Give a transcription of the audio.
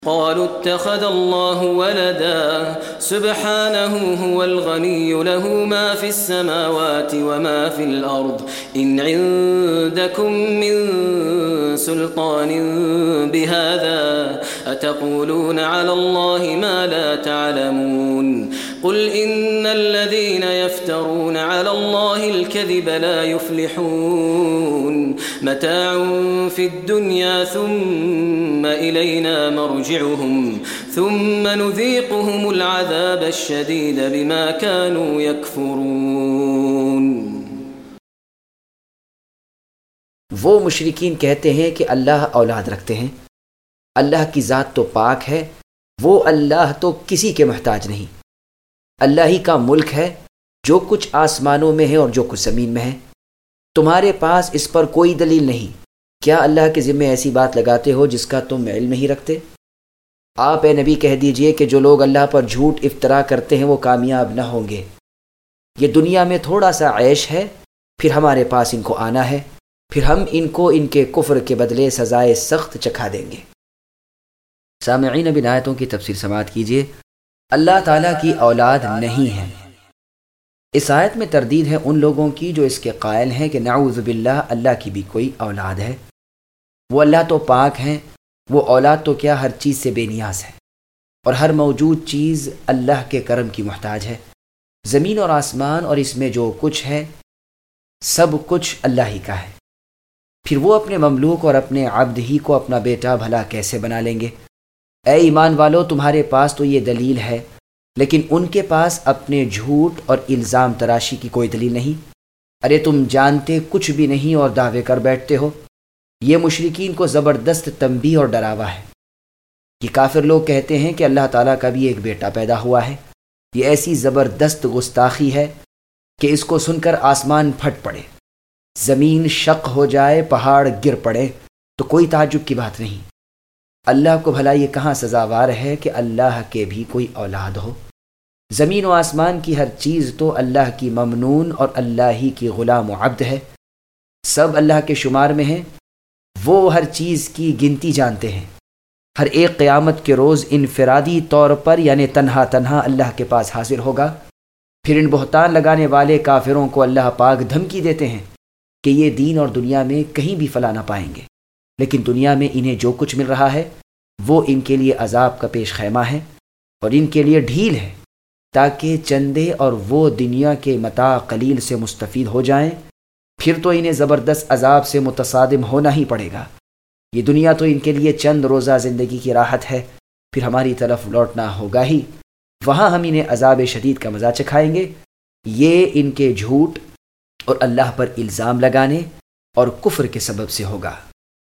قالوا اتخذ الله ولدا سبحانه هو الغني له ما في السماوات وما في الأرض إن عندكم من سلطان بهذا أتقولون على الله ما لا تعلمون قل إن الذين يفترون على الله الكذب لا يفلحون متاع في الدنيا ثم إلينا مرجعهم ثم نذيقهم العذاب الشديد بما كانوا يكفرون۔ وہ مشرکین کہتے ہیں کہ اللہ اولاد رکھتے ہیں۔ اللہ کی ذات تو پاک ہے، وہ اللہ تو کسی کے محتاج نہیں۔ اللہ ہی کا ملک ہے، جو کچھ آسمانوں میں ہے اور جو کچھ زمین میں ہے۔ تمہارے پاس اس پر کوئی دلیل نہیں۔ کیا اللہ کے ذمے ایسی بات لگاتے ہو جس کا تم علم نہیں رکھتے؟ آپ اے نبی کہہ دیجئے کہ جو لوگ اللہ پر جھوٹ افطرا کرتے ہیں وہ کامیاب نہ ہوں گے۔ یہ دنیا میں تھوڑا سا عیش ہے، پھر ہمارے پاس ان کو آنا ہے، پھر ہم ان کو ان کے کفر کے بدلے سزائے سخت چکھا دیں گے۔ سامعین، اب ان آیتوں کی تفسیر سماعت کیجئے۔ اللہ تعالیٰ کی اولاد نہیں ہے۔ اس آیت میں تردید ہے ان لوگوں کی جو اس کے قائل ہیں کہ نعوذ باللہ اللہ کی بھی کوئی اولاد ہے۔ وہ اللہ تو پاک ہیں، وہ اولاد تو کیا ہر چیز سے بے نیاز ہے، اور ہر موجود چیز اللہ کے کرم کی محتاج ہے۔ زمین اور آسمان اور اس میں جو کچھ ہے سب کچھ اللہ ہی کا ہے۔ پھر وہ اپنے مملوک اور اپنے عبد ہی کو اپنا بیٹا بھلا کیسے بنا لیں گے؟ اے ایمان والو، تمہارے پاس تو یہ دلیل ہے، لیکن ان کے پاس اپنے جھوٹ اور الزام تراشی کی کوئی دلیل نہیں۔ ارے تم جانتے کچھ بھی نہیں اور دعوے کر بیٹھتے ہو۔ یہ مشرکین کو زبردست تنبیہ اور ڈراوا ہے۔ یہ کافر لوگ کہتے ہیں کہ اللہ تعالیٰ کا بھی ایک بیٹا پیدا ہوا ہے۔ یہ ایسی زبردست گستاخی ہے کہ اس کو سن کر آسمان پھٹ پڑے، زمین شق ہو جائے، پہاڑ گر پڑے تو کوئی تعجب کی بات نہیں۔ اللہ کو بھلا یہ کہاں سزاوار ہے کہ اللہ کے بھی کوئی اولاد ہو؟ زمین و آسمان کی ہر چیز تو اللہ کی ممنون اور اللہ ہی کی غلام و عبد ہے۔ سب اللہ کے شمار میں ہیں، وہ ہر چیز کی گنتی جانتے ہیں۔ ہر ایک قیامت کے روز انفرادی طور پر یعنی تنہا تنہا اللہ کے پاس حاضر ہوگا۔ پھر ان بہتان لگانے والے کافروں کو اللہ پاک دھمکی دیتے ہیں کہ یہ دین اور دنیا میں کہیں بھی فلاح نہ پائیں گے، لیکن دنیا میں انہیں جو کچھ مل رہا ہے وہ ان کے لیے عذاب کا پیش خیمہ ہے اور ان کے لیے ڈھیل ہے، تاکہ چندے اور وہ دنیا کے متاع قلیل سے مستفید ہو جائیں۔ پھر تو انہیں زبردست عذاب سے متصادم ہونا ہی پڑے گا۔ یہ دنیا تو ان کے لیے چند روزہ زندگی کی راحت ہے، پھر ہماری طرف لوٹنا ہوگا ہی، وہاں ہم انہیں عذاب شدید کا مزہ چکھائیں گے۔ یہ ان کے جھوٹ اور اللہ پر الزام لگانے اور کفر کے سبب سے ہوگا۔